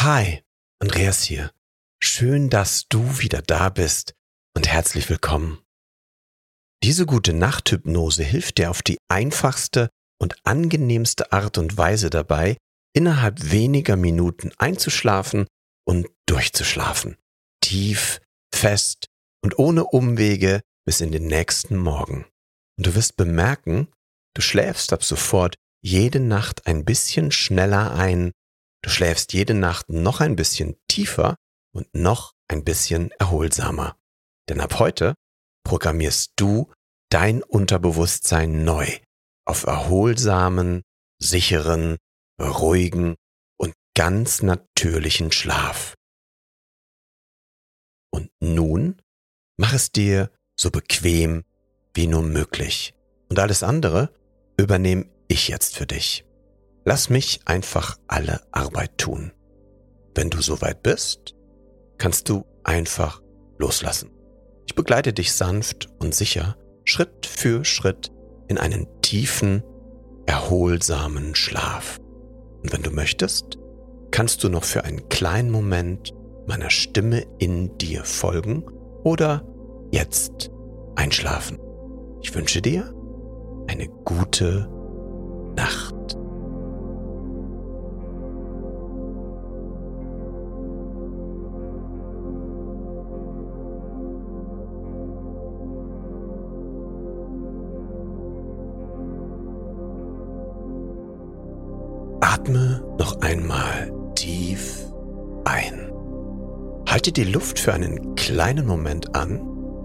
Hi, Andreas hier. Schön, dass du wieder da bist und herzlich willkommen. Diese Gute-Nacht-Hypnose hilft dir auf die einfachste und angenehmste Art und Weise dabei, innerhalb weniger Minuten einzuschlafen und durchzuschlafen. Tief, fest und ohne Umwege bis in den nächsten Morgen. Und du wirst bemerken, du schläfst ab sofort jede Nacht ein bisschen schneller ein. Du schläfst jede Nacht noch ein bisschen tiefer und noch ein bisschen erholsamer. Denn ab heute programmierst du dein Unterbewusstsein neu auf erholsamen, sicheren, ruhigen und ganz natürlichen Schlaf. Und nun mach es dir so bequem wie nur möglich. Und alles andere übernehme ich jetzt für dich. Lass mich einfach alle Arbeit tun. Wenn du soweit bist, kannst du einfach loslassen. Ich begleite dich sanft und sicher, Schritt für Schritt in einen tiefen, erholsamen Schlaf. Und wenn du möchtest, kannst du noch für einen kleinen Moment meiner Stimme in dir folgen oder jetzt einschlafen. Ich wünsche dir eine gute Nacht. Atme noch einmal tief ein. Halte die Luft für einen kleinen Moment an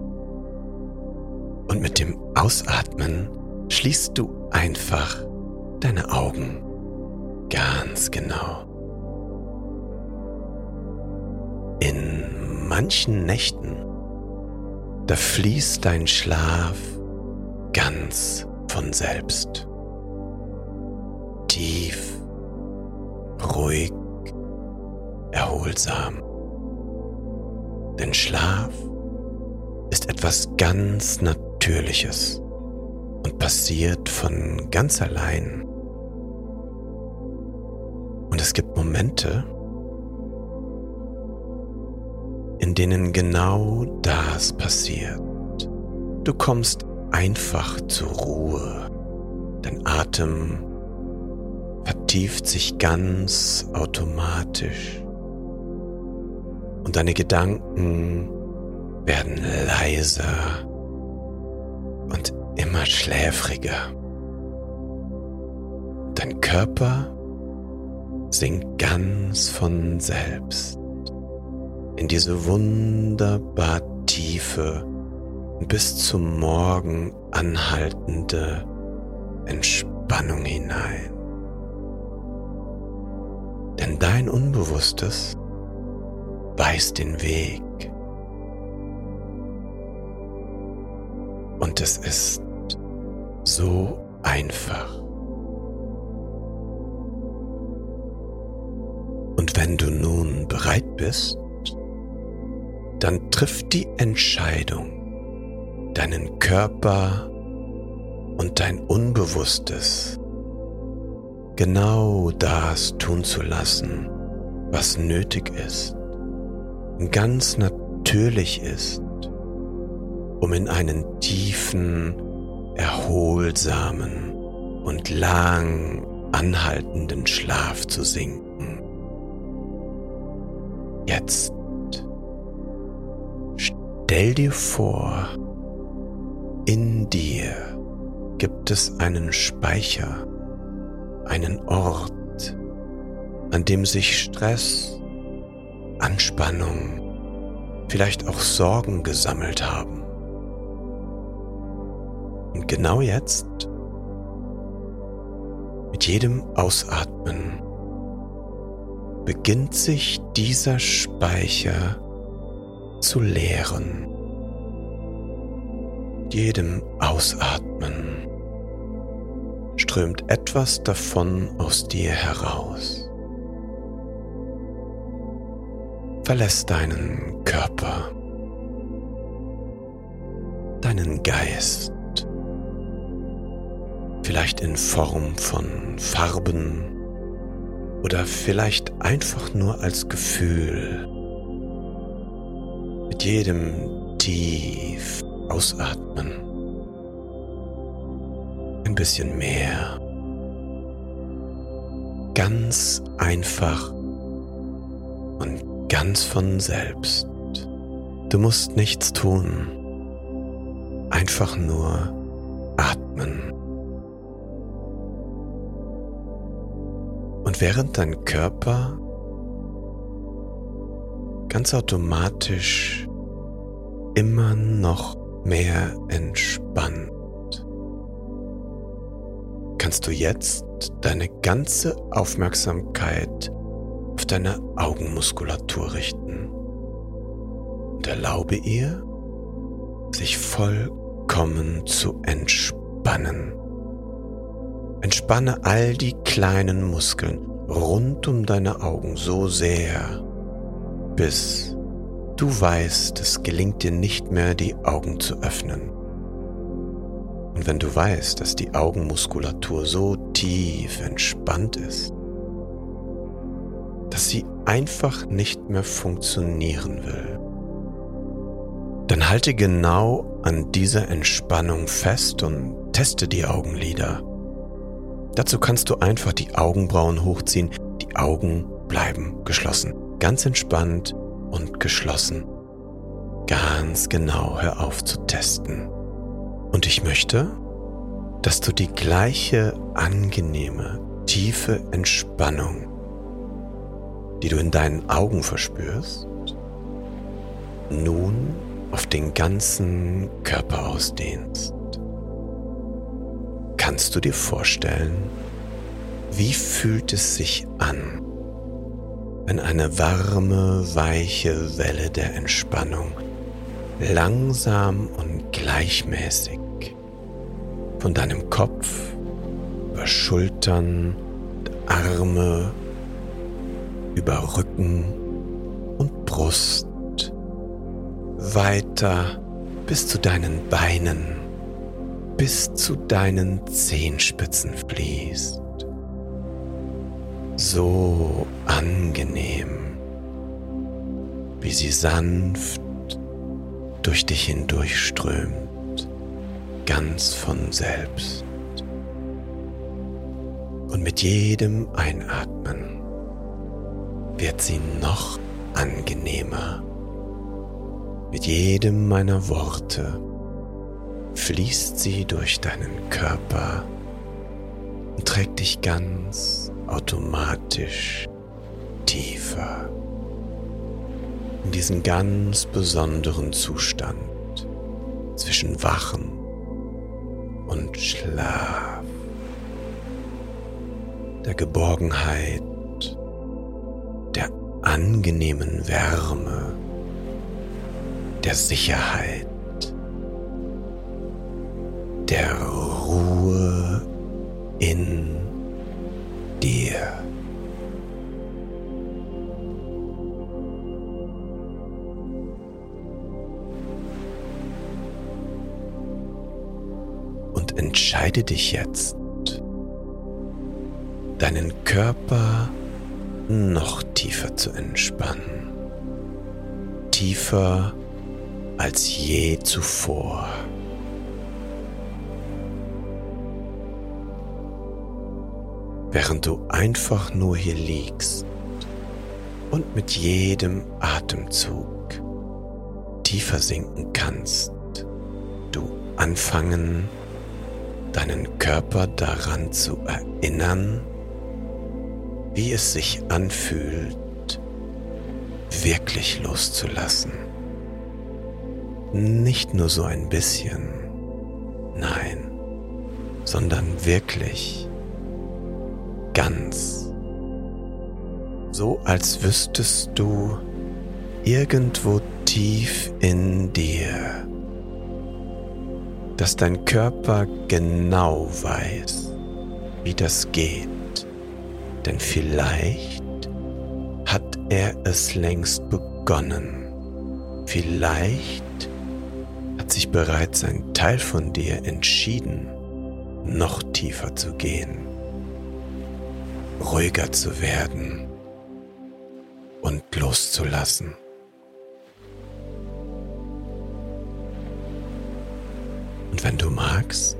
und mit dem Ausatmen schließt du einfach deine Augen. Ganz genau. In manchen Nächten, da fließt dein Schlaf ganz von selbst. Tief, ruhig, erholsam. Denn Schlaf ist etwas ganz Natürliches und passiert von ganz allein. Und es gibt Momente, in denen genau das passiert. Du kommst einfach zur Ruhe. Dein Atem vertieft sich ganz automatisch und deine Gedanken werden leiser und immer schläfriger. Dein Körper sinkt ganz von selbst in diese wunderbar tiefe und bis zum Morgen anhaltende Entspannung hinein. Denn dein Unbewusstes weiß den Weg. Und es ist so einfach. Und wenn du nun bereit bist, dann triff die Entscheidung, deinen Körper und dein Unbewusstes genau das tun zu lassen, was nötig ist und ganz natürlich ist, um in einen tiefen, erholsamen und lang anhaltenden Schlaf zu sinken. Jetzt stell dir vor, in dir gibt es einen Speicher, einen Ort, an dem sich Stress, Anspannung, vielleicht auch Sorgen gesammelt haben. Und genau jetzt, mit jedem Ausatmen, beginnt sich dieser Speicher zu leeren. Mit jedem Ausatmen strömt etwas davon aus dir heraus. Verlässt deinen Körper, deinen Geist, vielleicht in Form von Farben oder vielleicht einfach nur als Gefühl. Mit jedem tief ausatmen ein bisschen mehr. Ganz einfach und ganz von selbst. Du musst nichts tun, einfach nur atmen. Und während dein Körper ganz automatisch immer noch mehr entspannt, kannst du jetzt deine ganze Aufmerksamkeit auf deine Augenmuskulatur richten und erlaube ihr, sich vollkommen zu entspannen. Entspanne all die kleinen Muskeln rund um deine Augen so sehr, bis du weißt, es gelingt dir nicht mehr, die Augen zu öffnen. Und wenn du weißt, dass die Augenmuskulatur so tief entspannt ist, dass sie einfach nicht mehr funktionieren will, dann halte genau an dieser Entspannung fest und teste die Augenlider. Dazu kannst du einfach die Augenbrauen hochziehen, die Augen bleiben geschlossen, ganz entspannt und geschlossen. Ganz genau, hör auf zu testen. Und ich möchte, dass du die gleiche angenehme, tiefe Entspannung, die du in deinen Augen verspürst, nun auf den ganzen Körper ausdehnst. Kannst du dir vorstellen, wie fühlt es sich an, wenn eine warme, weiche Welle der Entspannung langsam und gleichmäßig von deinem Kopf über Schultern und Arme, über Rücken und Brust, weiter bis zu deinen Beinen, bis zu deinen Zehenspitzen fließt. So angenehm, wie sie sanft durch dich hindurchströmt, ganz von selbst. Und mit jedem Einatmen wird sie noch angenehmer. Mit jedem meiner Worte fließt sie durch deinen Körper und trägt dich ganz automatisch tiefer in diesen ganz besonderen Zustand zwischen Wachen und Schlaf, der Geborgenheit, der angenehmen Wärme, der Sicherheit, der Ruhe in dir. Und entscheide dich jetzt, deinen Körper noch tiefer zu entspannen. Tiefer als je zuvor. Während du einfach nur hier liegst und mit jedem Atemzug tiefer sinken kannst, du anfangen, deinen Körper daran zu erinnern, wie es sich anfühlt, wirklich loszulassen. Nicht nur so ein bisschen, nein, sondern wirklich ganz. So als wüsstest du irgendwo tief in dir, dass dein Körper genau weiß, wie das geht. Denn vielleicht hat er es längst begonnen. Vielleicht hat sich bereits ein Teil von dir entschieden, noch tiefer zu gehen. ruhiger zu werden und loszulassen. Und wenn du magst,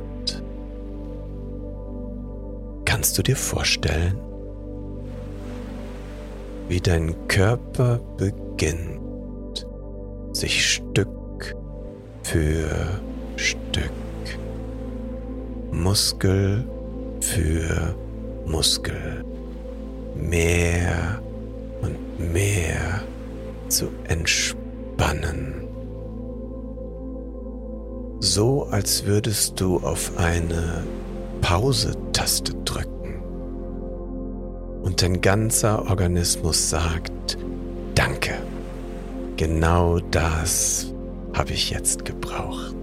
kannst du dir vorstellen, wie dein Körper beginnt, sich Stück für Stück, Muskel für Muskel, mehr und mehr zu entspannen. So als würdest du auf eine Pause-Taste drücken und dein ganzer Organismus sagt, danke, genau das habe ich jetzt gebraucht.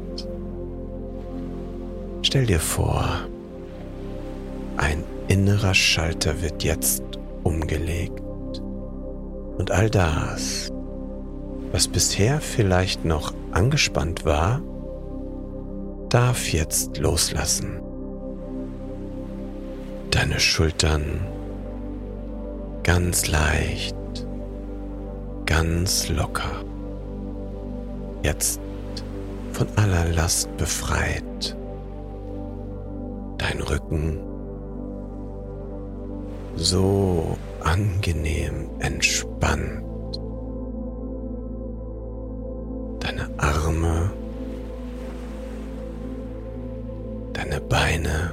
Stell dir vor, ein innerer Schalter wird jetzt umgelegt und all das, was bisher vielleicht noch angespannt war, darf jetzt loslassen. Deine Schultern ganz leicht, ganz locker, jetzt von aller Last befreit. Dein Rücken so angenehm entspannt. Deine Arme, deine Beine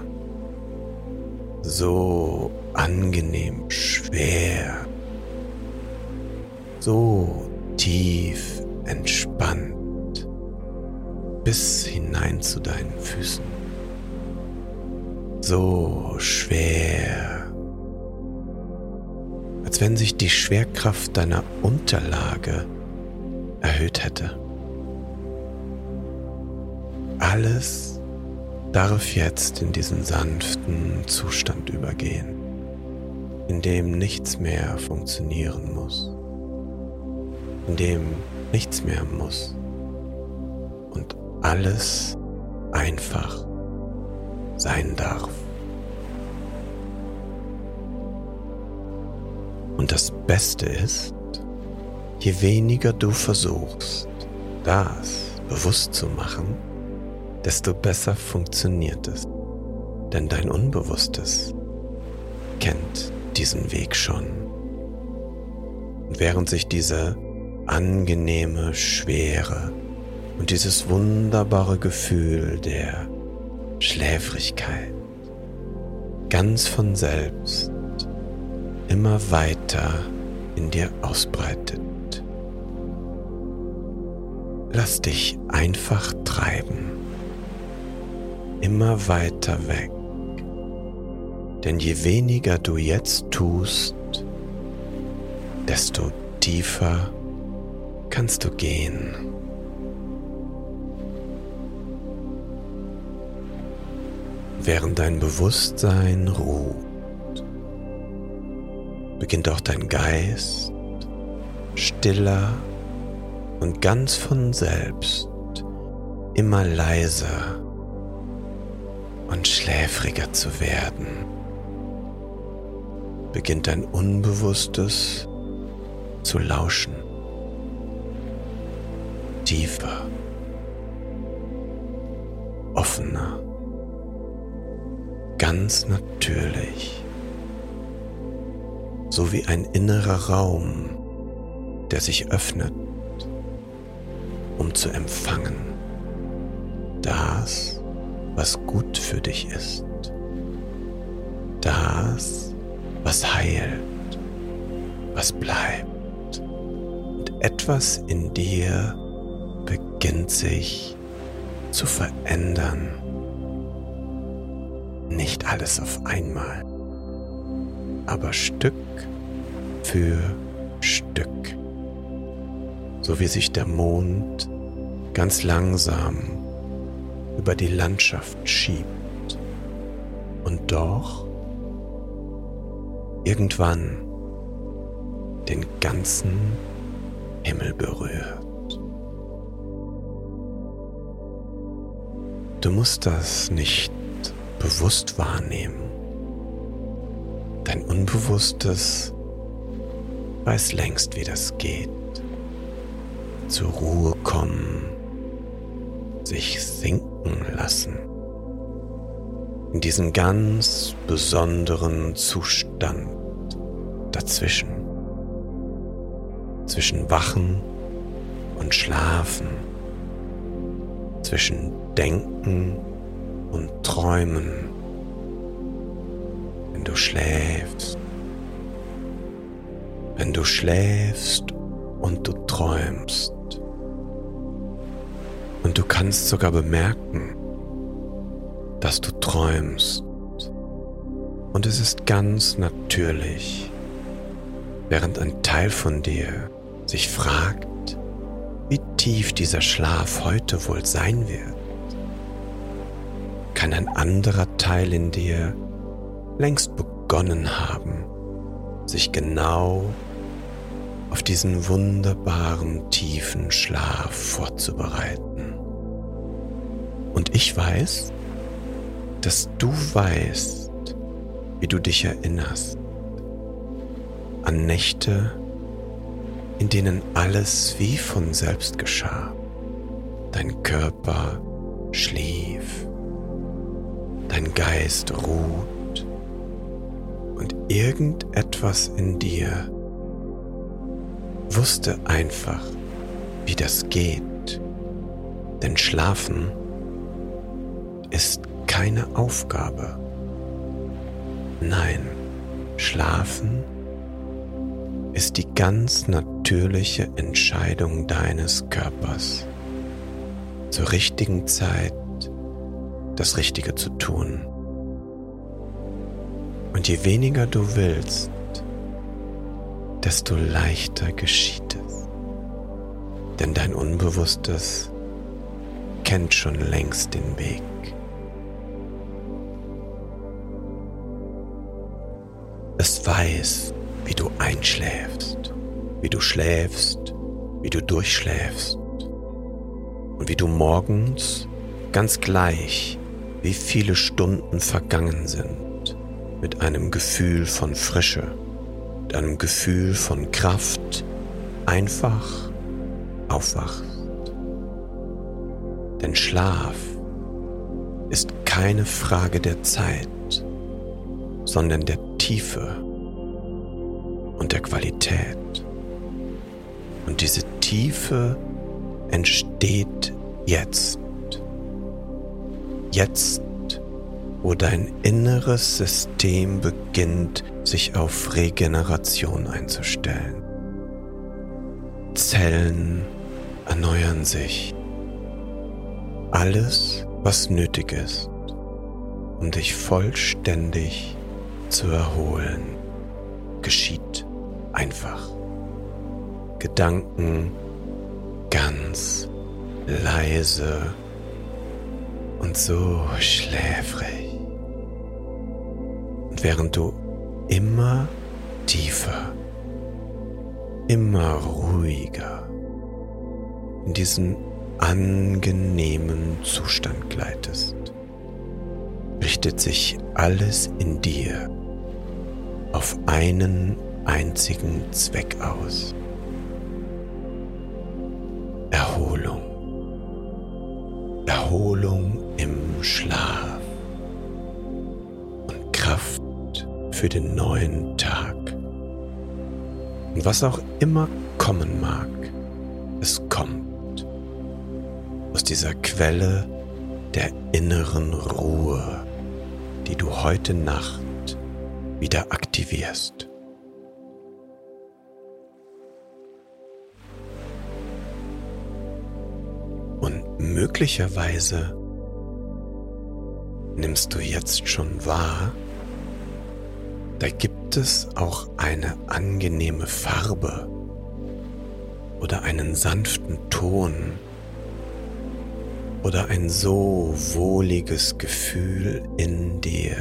so angenehm schwer, so tief entspannt bis hinein zu deinen Füßen. So schwer, als wenn sich die Schwerkraft deiner Unterlage erhöht hätte. Alles darf jetzt in diesen sanften Zustand übergehen, in dem nichts mehr funktionieren muss, in dem nichts mehr muss und alles einfach sein darf. Und das Beste ist, je weniger du versuchst, das bewusst zu machen, desto besser funktioniert es. Denn dein Unbewusstes kennt diesen Weg schon. Und während sich diese angenehme Schwere und dieses wunderbare Gefühl der Schläfrigkeit ganz von selbst immer weiter in dir ausbreitet, lass dich einfach treiben, immer weiter weg, denn je weniger du jetzt tust, desto tiefer kannst du gehen. Während dein Bewusstsein ruht, beginnt auch dein Geist stiller und ganz von selbst immer leiser und schläfriger zu werden. Beginnt dein Unbewusstes zu lauschen, tiefer, offener, ganz natürlich, so wie ein innerer Raum, der sich öffnet, um zu empfangen das, was gut für dich ist, das, was heilt, was bleibt, und etwas in dir beginnt sich zu verändern. Nicht alles auf einmal, aber Stück für Stück, so wie sich der Mond ganz langsam über die Landschaft schiebt und doch irgendwann den ganzen Himmel berührt. Du musst das nicht bewusst wahrnehmen, Dein Unbewusstes weiß längst, wie das geht. Zur Ruhe kommen, sich sinken lassen. In diesen ganz besonderen Zustand dazwischen. Zwischen Wachen und Schlafen. Zwischen Denken und Träumen. Wenn du schläfst. Wenn du schläfst und du träumst. Und du kannst sogar bemerken, dass du träumst. Und es ist ganz natürlich, während ein Teil von dir sich fragt, wie tief dieser Schlaf heute wohl sein wird, kann ein anderer Teil in dir längst begonnen haben, sich genau auf diesen wunderbaren, tiefen Schlaf vorzubereiten. Und ich weiß, dass du weißt, wie du dich erinnerst an Nächte, in denen alles wie von selbst geschah. Dein Körper schlief, dein Geist ruht und irgendetwas in dir wusste einfach, wie das geht. Denn Schlafen ist keine Aufgabe. Nein, Schlafen ist die ganz natürliche Entscheidung deines Körpers, zur richtigen Zeit das Richtige zu tun. Und je weniger du willst, desto leichter geschieht es. Denn dein Unbewusstes kennt schon längst den Weg. Es weiß, wie du einschläfst, wie du schläfst, wie du durchschläfst und wie du morgens, ganz gleich, wie viele Stunden vergangen sind, mit einem Gefühl von Frische, mit einem Gefühl von Kraft, einfach aufwachst. Denn Schlaf ist keine Frage der Zeit, sondern der Tiefe und der Qualität. Und diese Tiefe entsteht jetzt. Jetzt, wo dein inneres System beginnt, sich auf Regeneration einzustellen. Zellen erneuern sich. Alles, was nötig ist, um dich vollständig zu erholen, geschieht einfach. Gedanken ganz leise und so schläfrig. Und während du immer tiefer, immer ruhiger in diesen angenehmen Zustand gleitest, richtet sich alles in dir auf einen einzigen Zweck aus. Erholung. Erholung im Schlaf und Kraft für den neuen Tag. Und was auch immer kommen mag, es kommt aus dieser Quelle der inneren Ruhe, die du heute Nacht wieder aktivierst. Und möglicherweise nimmst du jetzt schon wahr, da gibt es auch eine angenehme Farbe oder einen sanften Ton oder ein so wohliges Gefühl in dir,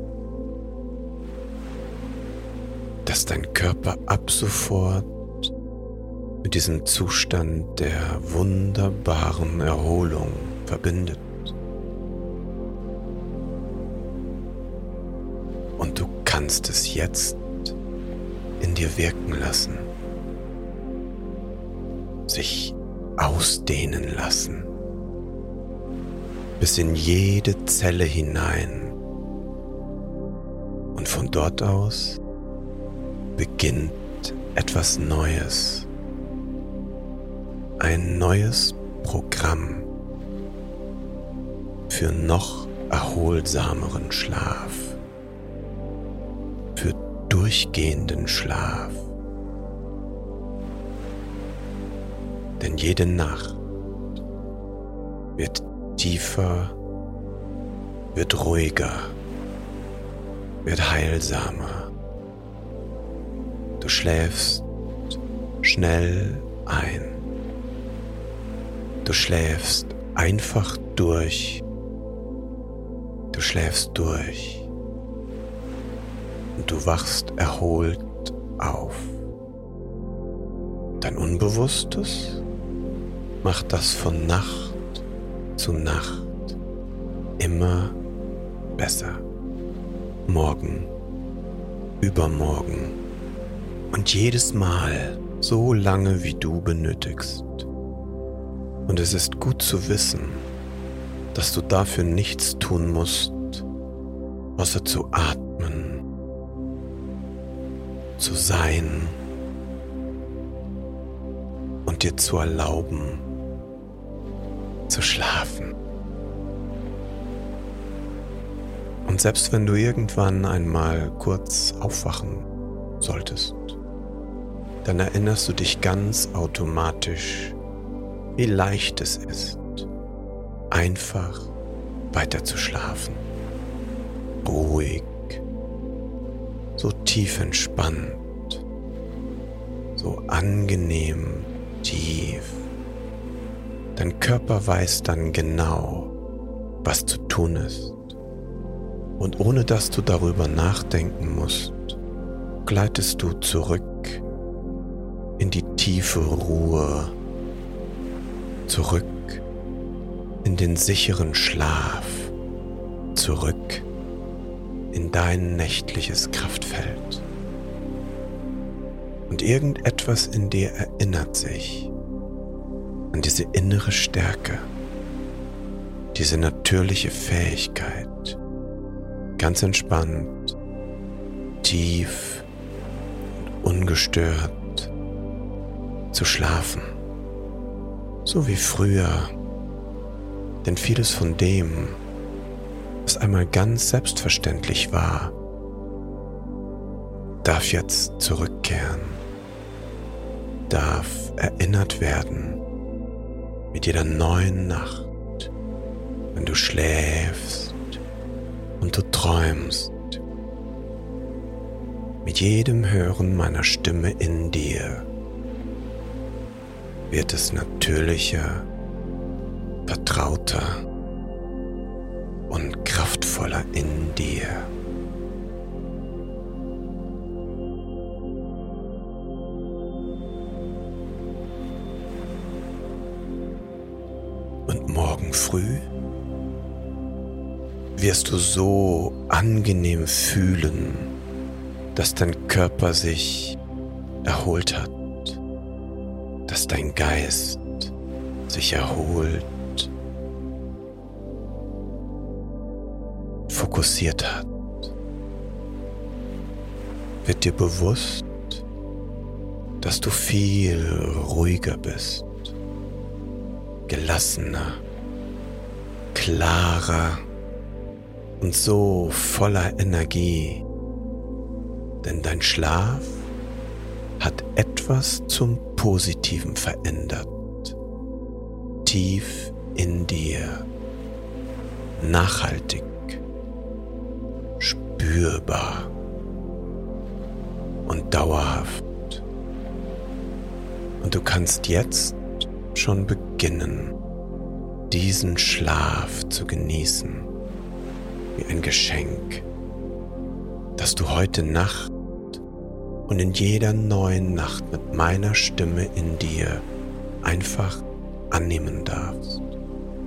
dass dein Körper ab sofort mit diesem Zustand der wunderbaren Erholung verbindet. Und du kannst kannst es jetzt in dir wirken lassen, sich ausdehnen lassen, bis in jede Zelle hinein. Und von dort aus beginnt etwas Neues, ein neues Programm für noch erholsameren Schlaf, für durchgehenden Schlaf. Denn jede Nacht wird tiefer, wird ruhiger, wird heilsamer. Du schläfst schnell ein. Du schläfst einfach durch. Du schläfst durch. Und du wachst erholt auf. Dein Unbewusstes macht das von Nacht zu Nacht immer besser. Morgen, übermorgen und jedes Mal so lange, wie du benötigst. Und es ist gut zu wissen, dass du dafür nichts tun musst, außer zu atmen, zu sein und dir zu erlauben, zu schlafen. Und selbst wenn du irgendwann einmal kurz aufwachen solltest, dann erinnerst du dich ganz automatisch, wie leicht es ist, einfach weiter zu schlafen. Ruhig, so tief entspannt, so angenehm tief. Dein Körper weiß dann genau, was zu tun ist. Und ohne dass du darüber nachdenken musst, gleitest du zurück in die tiefe Ruhe, zurück in den sicheren Schlaf, zurück in dein nächtliches Kraftfeld. Und irgendetwas in dir erinnert sich an diese innere Stärke, diese natürliche Fähigkeit, ganz entspannt, tief und ungestört zu schlafen, so wie früher. Denn vieles von dem, was einmal ganz selbstverständlich war, darf jetzt zurückkehren, darf erinnert werden mit jeder neuen Nacht, wenn du schläfst und du träumst. Mit jedem Hören meiner Stimme in dir wird es natürlicher, vertrauter und kraftvoller in dir. Und morgen früh wirst du so angenehm fühlen, dass dein Körper sich erholt hat, dass dein Geist sich erholt, fokussiert hat. Wird dir bewusst, dass du viel ruhiger bist, gelassener, klarer und so voller Energie. Denn dein Schlaf hat etwas zum Positiven verändert. Tief in dir, nachhaltig, spürbar und dauerhaft. Und du kannst jetzt schon beginnen, diesen Schlaf zu genießen, wie ein Geschenk, das du heute Nacht und in jeder neuen Nacht mit meiner Stimme in dir einfach annehmen darfst.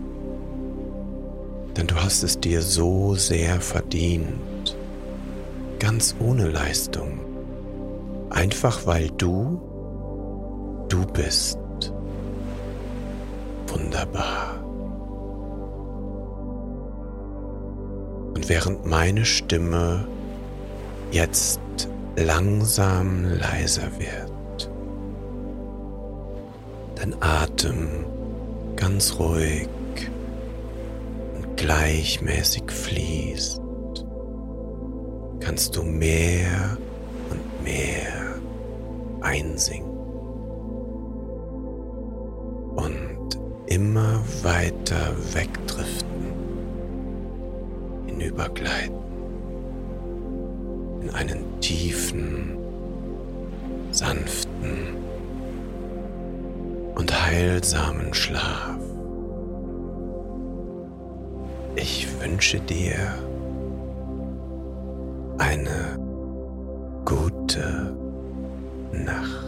Denn du hast es dir so sehr verdient, ganz ohne Leistung, einfach weil du bist. Wunderbar. Und während meine Stimme jetzt langsam leiser wird, dein Atem ganz ruhig und gleichmäßig fließt, kannst du mehr und mehr einsinken und immer weiter wegdriften, hinübergleiten in einen tiefen, sanften und heilsamen Schlaf. Ich wünsche dir eine gute Nacht.